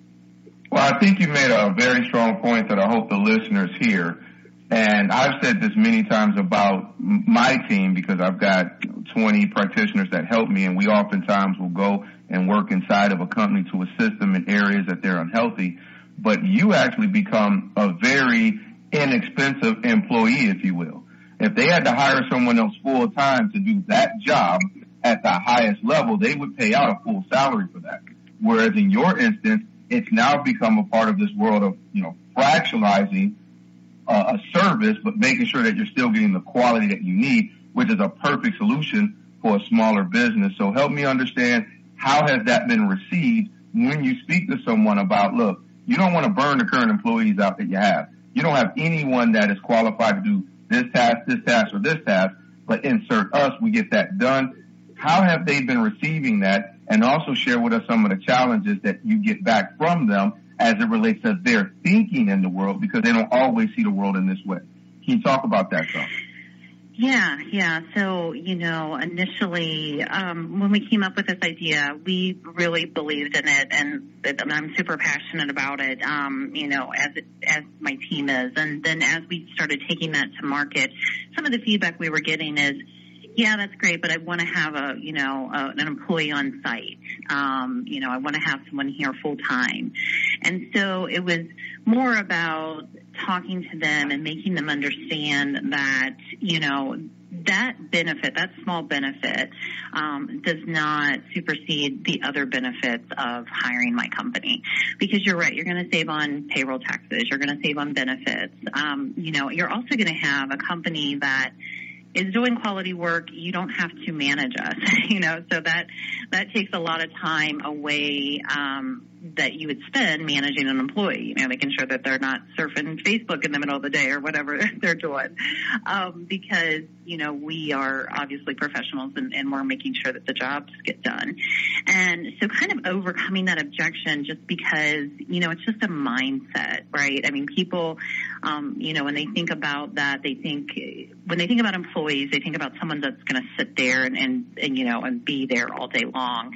Well, I think you made a very strong point that I hope the listeners hear. And I've said this many times about my team because I've got twenty practitioners that help me, and we oftentimes will go and work inside of a company to assist them in areas that they're unhealthy. But you actually become a very inexpensive employee, if you will. If they had to hire someone else full time to do that job at the highest level, they would pay out a full salary for that. Whereas in your instance, it's now become a part of this world of, you know, fractionalizing uh, a service, but making sure that you're still getting the quality that you need, which is a perfect solution for a smaller business. So help me understand, how has that been received when you speak to someone about, look, you don't want to burn the current employees out that you have. You don't have anyone that is qualified to do this task, this task, or this task, but insert us, we get that done. How have they been receiving that? And also share with us some of the challenges that you get back from them as it relates to their thinking in the world, because they don't always see the world in this way. Can you talk about that, some? Yeah, yeah. So, you know, initially, um, when we came up with this idea, we really believed in it, and, and I'm super passionate about it, um, you know, as it, as my team is. And then as we started taking that to market, some of the feedback we were getting is, yeah, that's great, but I want to have a, you know, a, an employee on site. Um, you know, I want to have someone here full time. And so it was more about talking to them and making them understand that, you know, that benefit, that small benefit, um, does not supersede the other benefits of hiring my company. Because you're right, you're going to save on payroll taxes, you're going to save on benefits. Um, you know, you're also going to have a company that is doing quality work. You don't have to manage us, you know, so that, that takes a lot of time away, um, that you would spend managing an employee, you know, making sure that they're not surfing Facebook in the middle of the day or whatever they're doing. Um, because, you know, we are obviously professionals and, and we're making sure that the jobs get done. And so kind of overcoming that objection just because, you know, it's just a mindset, right? I mean, people, um, you know, when they think about that, they think, when they think about employees, they think about someone that's going to sit there and, and, and, you know, and be there all day long.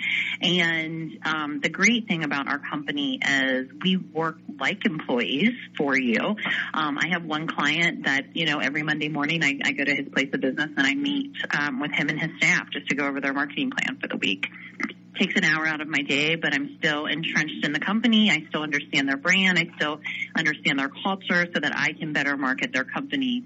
And, um, the great thing about our company is we work like employees for you. Um, I have one client that, you know, every Monday morning I, I go to his place of business and I meet um, with him and his staff just to go over their marketing plan for the week. Takes an hour out of my day, but I'm still entrenched in the company. I still understand their brand. I still understand their culture so that I can better market their company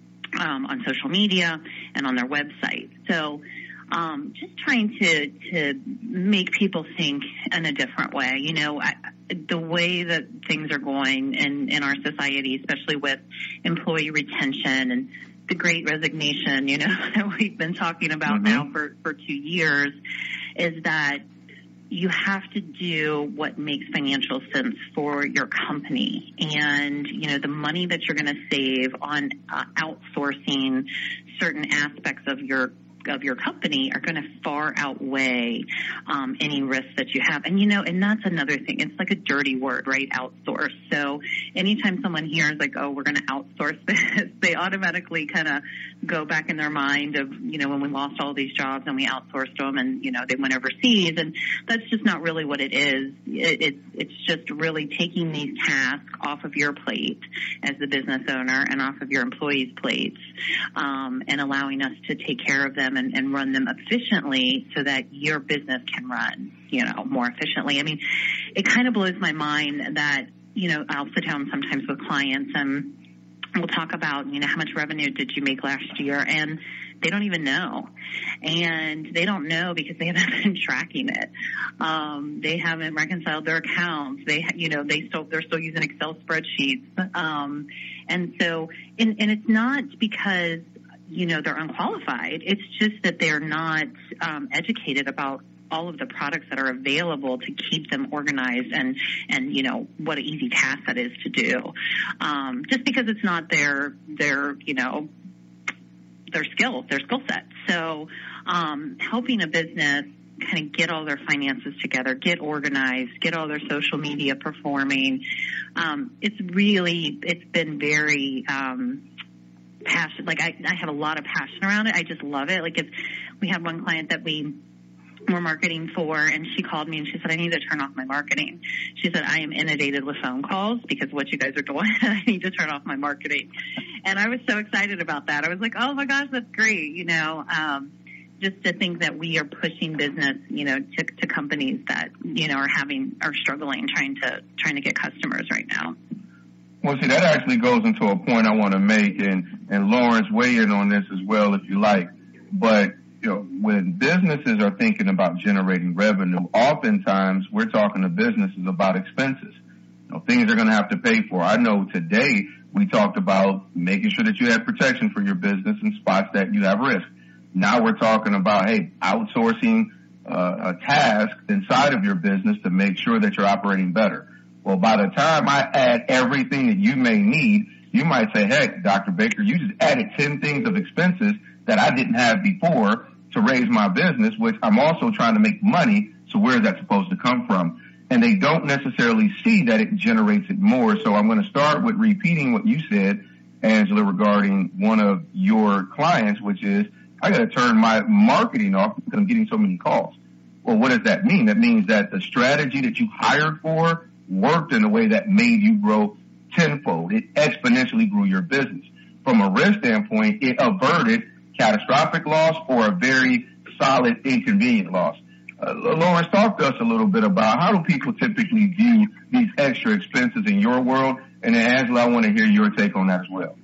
um, on social media and on their website. So Um, just trying to, to make people think in a different way. You know, I, the way that things are going in, in our society, especially with employee retention and the Great Resignation, you know, that we've been talking about mm-hmm. now for, for two years, is that you have to do what makes financial sense for your company. And, you know, the money that you're going to save on uh, outsourcing certain aspects of your of your company are going to far outweigh um, any risks that you have. And, you know, and that's another thing. It's like a dirty word, right? Outsource. So anytime someone hears like, oh, we're going to outsource this, they automatically kind of go back in their mind of, you know, when we lost all these jobs and we outsourced them and, you know, they went overseas. And that's just not really what it is. It, it's, it's just really taking these tasks off of your plate as the business owner and off of your employees' plates, um, and allowing us to take care of them And, and run them efficiently so that your business can run, you know, more efficiently. I mean, it kind of blows my mind that, you know, I'll sit down sometimes with clients and we'll talk about, you know, how much revenue did you make last year? And they don't even know. And they don't know because they haven't been tracking it. Um, they haven't reconciled their accounts. They, you know, they still, they're still using Excel spreadsheets. Um, and so, and, and it's not because, you know, they're unqualified. It's just that they're not, um, educated about all of the products that are available to keep them organized and, and, you know, what an easy task that is to do. Um, just because it's not their, their, you know, their skills, their skill set. So, um, helping a business kind of get all their finances together, get organized, get all their social media performing. Um, it's really, it's been very, um, passion. Like I, I have a lot of passion around it. I just love it. Like if we had one client that we were marketing for, and she called me and she said, I need to turn off my marketing. She said, I am inundated with phone calls because what you guys are doing, I need to turn off my marketing. And I was so excited about that. I was like, oh my gosh, that's great. You know, um, just to think that we are pushing business, you know, to, to companies that, you know, are having, are struggling, trying to, trying to get customers right now. Well, see, that actually goes into a point I want to make, and, and Lawrence, weigh in on this as well if you like. But, you know, when businesses are thinking about generating revenue, oftentimes we're talking to businesses about expenses, you know, things they're going to have to pay for. I know today we talked about making sure that you have protection for your business in spots that you have risk. Now we're talking about, hey, outsourcing uh, a task inside of your business to make sure that you're operating better. Well, by the time I add everything that you may need, you might say, heck, Doctor Baker, you just added ten things of expenses that I didn't have before to raise my business, which I'm also trying to make money. So where is that supposed to come from? And they don't necessarily see that it generates it more. So I'm going to start with repeating what you said, Angela, regarding one of your clients, which is, I got to turn my marketing off because I'm getting so many calls. Well, what does that mean? That means that the strategy that you hired for worked in a way that made you grow tenfold. It exponentially grew your business. From a risk standpoint, it averted catastrophic loss or a very solid, inconvenient loss. Uh, Lawrence, talk to us a little bit about how do people typically view these extra expenses in your world? And then, Angela, I want to hear your take on that as well.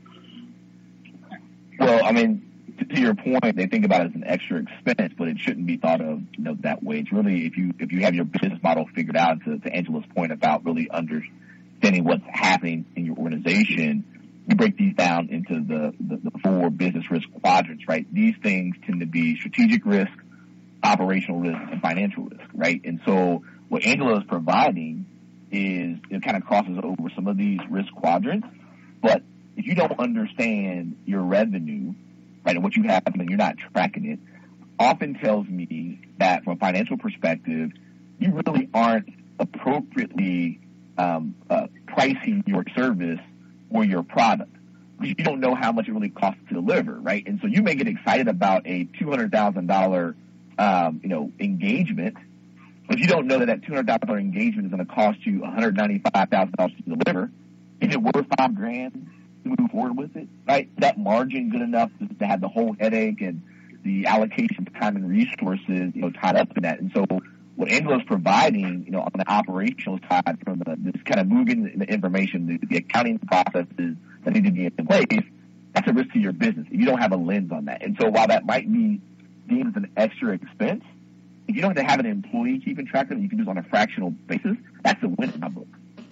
Well, I mean, to your point, they think about it as an extra expense, but it shouldn't be thought of, you know, that way. It's really, if you if you have your business model figured out, to, to Angela's point about really understanding what's happening in your organization, you break these down into the, the, the four business risk quadrants, right? These things tend to be strategic risk, operational risk, and financial risk, right? And so what Angela is providing is it kind of crosses over some of these risk quadrants, but if you don't understand your revenue, right, and what you have and you're not tracking it, often tells me that from a financial perspective, you really aren't appropriately um, uh, pricing your service or your product, because you don't know how much it really costs to deliver, right? And so you may get excited about a two hundred thousand dollars, um, you know, engagement, but you don't know that that two hundred thousand dollars engagement is going to cost you one hundred ninety-five thousand dollars to deliver. Is it worth five grand to move forward with it, right? Is that margin good enough to, to have the whole headache and the allocation of time and resources, you know, tied up in that? And so what Angela's providing, you know, on the operational side, from the, this kind of moving the information, the, the accounting processes that need to be in place, that's a risk to your business if you don't have a lens on that. And so while that might be deemed as an extra expense, if you don't have to have an employee keeping track of it, you can do it on a fractional basis, that's a win in my book.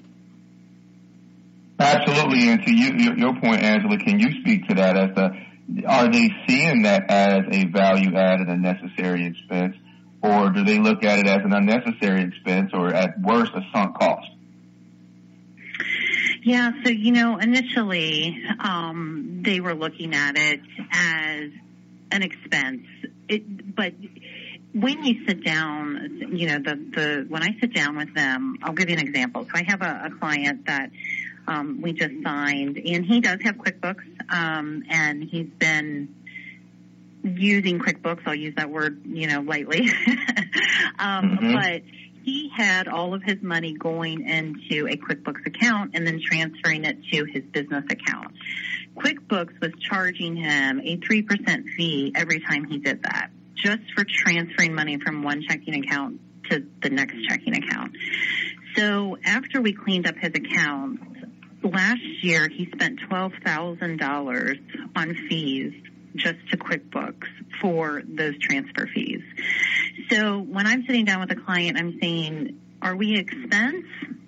Absolutely. And to you, your, your point, Angela, can you speak to that as the, are they seeing that as a value add and a necessary expense? Or do they look at it as an unnecessary expense or at worst a sunk cost? Yeah, so, you know, initially um, they were looking at it as an expense. It, but when you sit down, you know, the, the when I sit down with them, I'll give you an example. So I have a, a client that um, we just signed, and he does have QuickBooks, um, and he's been using QuickBooks. I'll use that word, you know, lightly. um, mm-hmm. But he had all of his money going into a QuickBooks account and then transferring it to his business account. QuickBooks was charging him a three percent fee every time he did that, just for transferring money from one checking account to the next checking account. So after we cleaned up his account, last year he spent twelve thousand dollars on fees just to QuickBooks for those transfer fees. So when I'm sitting down with a client, I'm saying, are we expense?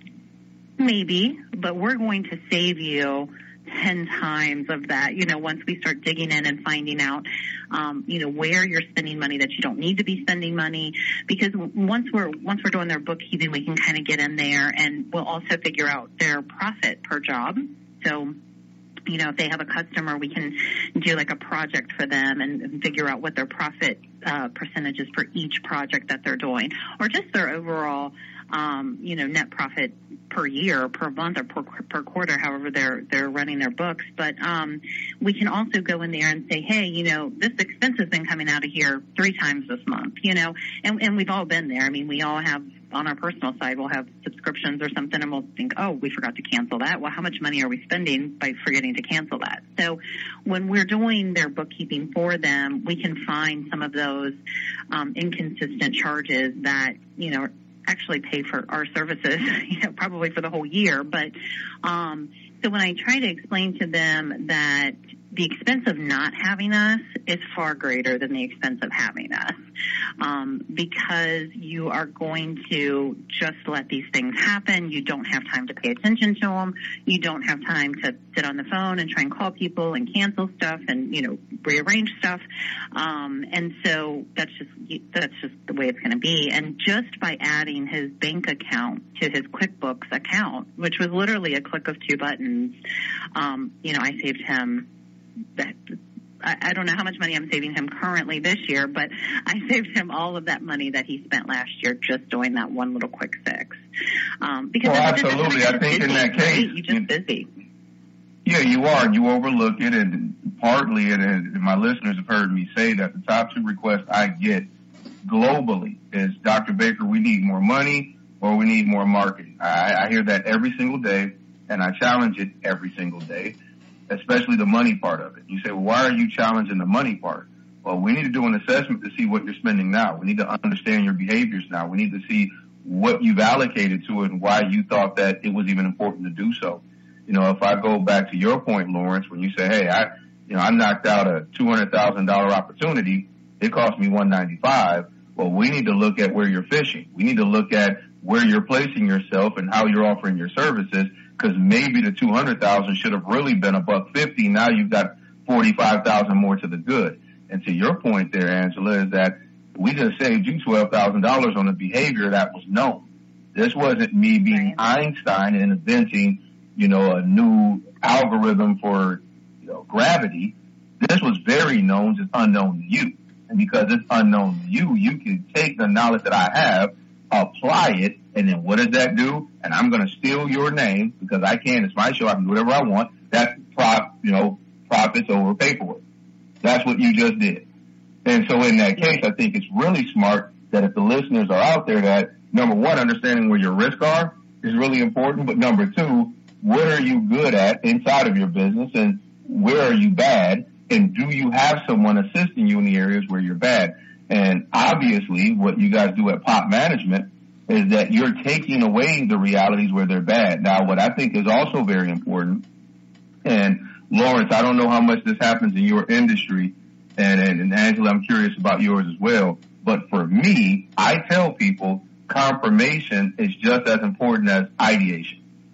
Maybe, but we're going to save you ten times of that, you know, once we start digging in and finding out, um, you know, where you're spending money that you don't need to be spending money. Because once we're, once we're doing their bookkeeping, we can kind of get in there, and we'll also figure out their profit per job. So, you know, if they have a customer, we can do like a project for them and, and figure out what their profit uh, percentages for each project that they're doing, or just their overall, um, you know, net profit per year, per month, or per, per quarter, however they're they're running their books. But um, we can also go in there and say, hey, you know, this expense has been coming out of here three times this month, you know, and, and we've all been there. I mean, we all have, on our personal side, we'll have subscriptions or something, and we'll think, oh, we forgot to cancel that. Well, how much money are we spending by forgetting to cancel that? So when we're doing their bookkeeping for them, we can find some of those um, inconsistent charges that, you know, actually pay for our services, you know, probably for the whole year. But um, so when I try to explain to them that the expense of not having us is far greater than the expense of having us, um, because you are going to just let these things happen. You don't have time to pay attention to them. You don't have time to sit on the phone and try and call people and cancel stuff and, you know, rearrange stuff. Um, and so that's just that's just the way it's going to be. And just by adding his bank account to his QuickBooks account, which was literally a click of two buttons, um, you know, I saved him that I don't know how much money I'm saving him currently this year, but I saved him all of that money that he spent last year just doing that one little quick fix. Um, because well, absolutely. I think busy, in that case, right? You're just busy. Yeah, you are. You overlook it, and partly, and, and my listeners have heard me say that the top two requests I get globally is, Doctor Baker, we need more money or we need more marketing. I, I hear that every single day, and I challenge it every single day, especially the money part of it. You say, well, why are you challenging the money part? Well, we need to do an assessment to see what you're spending now. We need to understand your behaviors now. We need to see what you've allocated to it and why you thought that it was even important to do so. You know, if I go back to your point, Lawrence, when you say, hey, I, you know, I knocked out a two hundred thousand dollars opportunity, it cost me one hundred ninety-five dollars. Well, we need to look at where you're fishing. We need to look at where you're placing yourself and how you're offering your services, because maybe the two hundred thousand dollars should have really been a buck fifty. Now you've got forty-five thousand dollars more to the good. And to your point there, Angela, is that we just saved you twelve thousand dollars on a behavior that was known. This wasn't me being right. Einstein and inventing, you know, a new algorithm for, you know, gravity. This was very known, just unknown to you. And because it's unknown to you, you can take the knowledge that I have, apply it, and then what does that do? And I'm going to steal your name because I can. It's my show. I can do whatever I want. That's prop, you know, profits over paperwork. That's what you just did. And so in that case, I think it's really smart that if the listeners are out there, that number one, understanding where your risks are is really important. But number two, what are you good at inside of your business, and where are you bad? And do you have someone assisting you in the areas where you're bad? And obviously what you guys do at Pop Management is that you're taking away the realities where they're bad. Now, what I think is also very important, and Lawrence, I don't know how much this happens in your industry, and, and, and Angela, I'm curious about yours as well, but for me, I tell people confirmation is just as important as ideation.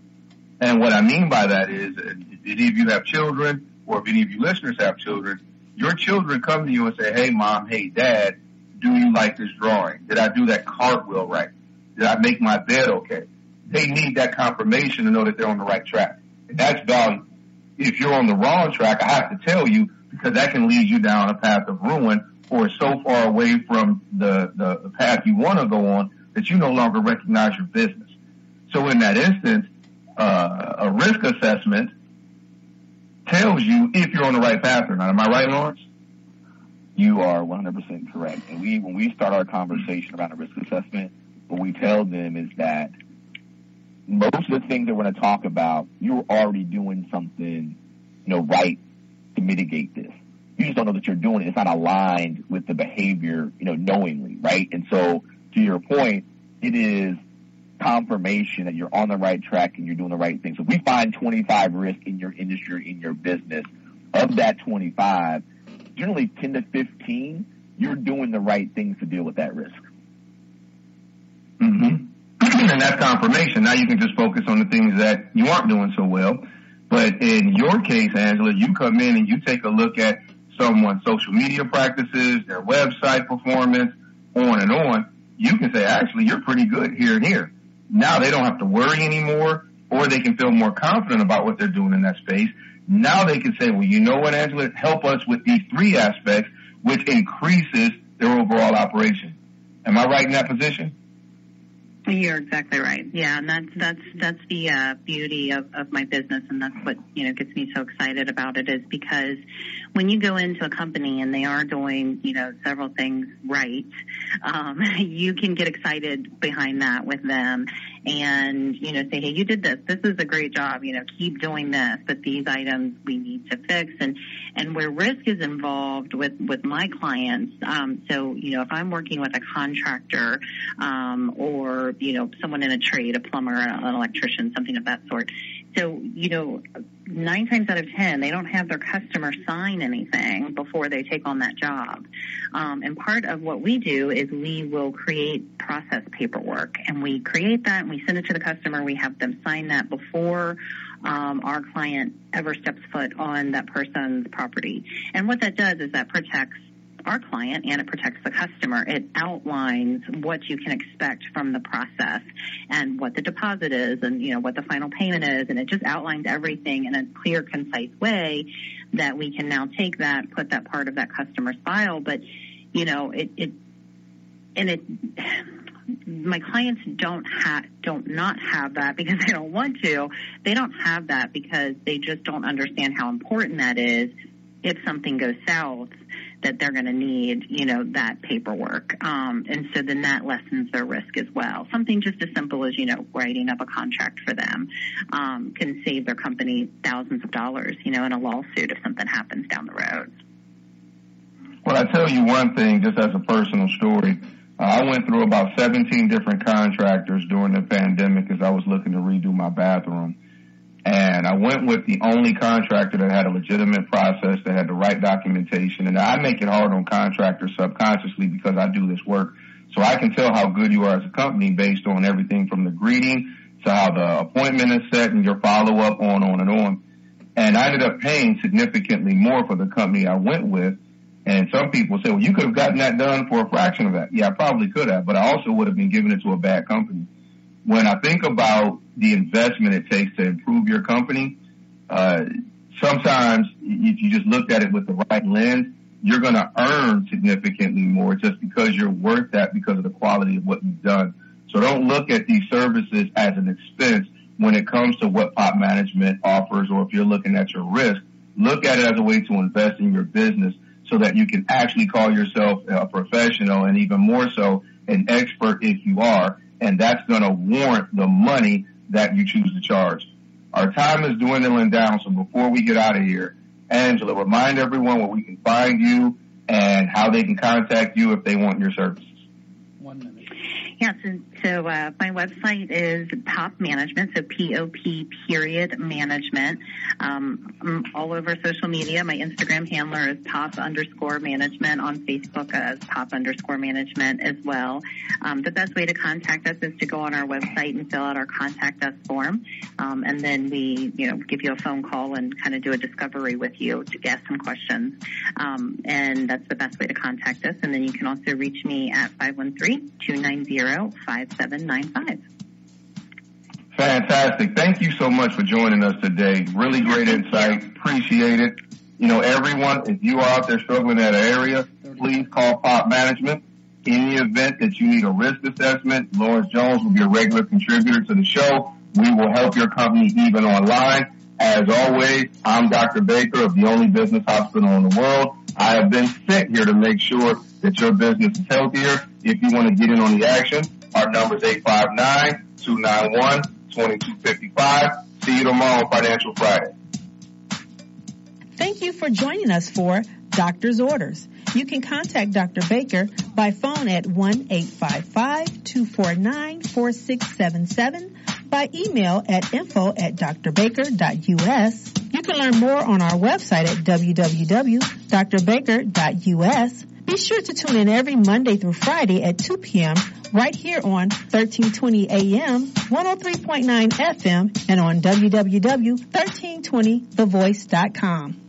And what I mean by that is, if any of you have children, or if any of you listeners have children, your children come to you and say, hey, Mom, hey, Dad, do you like this drawing? Did I do that cartwheel right? Did I make my bed okay? They need that confirmation to know that they're on the right track. And that's valuable. If you're on the wrong track, I have to tell you, because that can lead you down a path of ruin, or so far away from the, the, the path you want to go on that you no longer recognize your business. So in that instance, uh, a risk assessment tells you if you're on the right path or not. Am I right, Lawrence? You are one hundred percent correct. And we, when we start our conversation around a risk assessment, what we tell them is that most of the things that we're going to talk about, you're already doing something, you know, right to mitigate this. You just don't know that you're doing it. It's not aligned with the behavior, you know, knowingly, right? And so, to your point, it is confirmation that you're on the right track and you're doing the right thing. So if we find twenty-five risks in your industry, in your business, of that twenty-five, generally ten to fifteen, you're doing the right things to deal with that risk. Mm-hmm. And that's confirmation. Now you can just focus on the things that you aren't doing so well. But in your case, Angela, you come in and you take a look at someone's social media practices, their website performance, on and on. You can say, actually, you're pretty good here and here. Now they don't have to worry anymore, or they can feel more confident about what they're doing in that space. Now they can say, well, you know what, Angela, help us with these three aspects, which increases their overall operation. Am I right in that position? You're exactly right. Yeah, and that's that's that's the uh, beauty of, of my business, and that's what you know gets me so excited about it. Is because when you go into a company and they are doing you know several things right, um, you can get excited behind that with them, and you know say, hey, you did this. This is a great job. You know, keep doing this. But these items we need to fix, and and where risk is involved with with my clients. Um, so you know, if I'm working with a contractor um, or you know, someone in a trade, a plumber, an electrician, something of that sort. So, you know, nine times out of ten, they don't have their customer sign anything before they take on that job. Um, and part of what we do is we will create process paperwork, and we create that and we send it to the customer. We have them sign that before um, our client ever steps foot on that person's property. And what that does is that protects our client and it protects the customer. It outlines what you can expect from the process and what the deposit is and, you know, what the final payment is. And it just outlines everything in a clear, concise way that we can now take that, put that part of that customer's file. But, you know, it, it and it, my clients don't have, don't not have that because they don't want to. They don't have that because they just don't understand how important that is if something goes south, that they're going to need, you know, that paperwork. Um, and so then that lessens their risk as well. Something just as simple as, you know, writing up a contract for them um, can save their company thousands of dollars, you know, in a lawsuit if something happens down the road. Well, I tell you one thing, just as a personal story. Uh, I went through about seventeen different contractors during the pandemic as I was looking to redo my bathroom. And I went with the only contractor that had a legitimate process, that had the right documentation. And I make it hard on contractors subconsciously because I do this work. So I can tell how good you are as a company based on everything from the greeting to how the appointment is set and your follow-up, on, on, and on. And I ended up paying significantly more for the company I went with. And some people say, well, you could have gotten that done for a fraction of that. Yeah, I probably could have, but I also would have been giving it to a bad company. When I think about the investment it takes to improve your company, uh, sometimes if you just looked at it with the right lens, you're going to earn significantly more just because you're worth that because of the quality of what you've done. So don't look at these services as an expense when it comes to what Pop Management offers, or if you're looking at your risk, look at it as a way to invest in your business so that you can actually call yourself a professional and even more so an expert if you are. And that's going to warrant the money that you choose to charge. Our time is dwindling down, so before we get out of here, Angela, remind everyone where we can find you and how they can contact you if they want your services. One minute. Yes, and so uh, my website is Pop Management, so P O P period management. Um, I'm all over social media. My Instagram handler is Pop underscore management. On Facebook as Pop underscore management as well. Um, the best way to contact us is to go on our website and fill out our contact us form, um, and then we, you know, give you a phone call and kind of do a discovery with you to ask some questions. Um, and that's the best way to contact us. And then you can also reach me at five one three, two nine zero, five seven nine five. Fantastic. Thank you so much for joining us today. Really great insight. Appreciate it. You know, everyone, if you are out there struggling in that area, please call Pop Management. In the event that you need a risk assessment, Lawrence Jones will be a regular contributor to the show. We will help your company even online. As always, I'm Doctor Baker of the only business hospital in the world. I have been sent here to make sure that your business is healthier. If you want to get in on the action, our number is eight five nine, two nine one, two two five five. See you tomorrow on Financial Friday. Thank you for joining us for Doctor's Orders. You can contact Doctor Baker by phone at one eight five five, two four nine, four six seven seven, by email at info at d r baker dot u s. You can learn more on our website at w w w dot d r baker dot u s. Be sure to tune in every Monday through Friday at two p.m. right here on thirteen twenty A M, one oh three point nine F M, and on w w w dot thirteen twenty the voice dot com.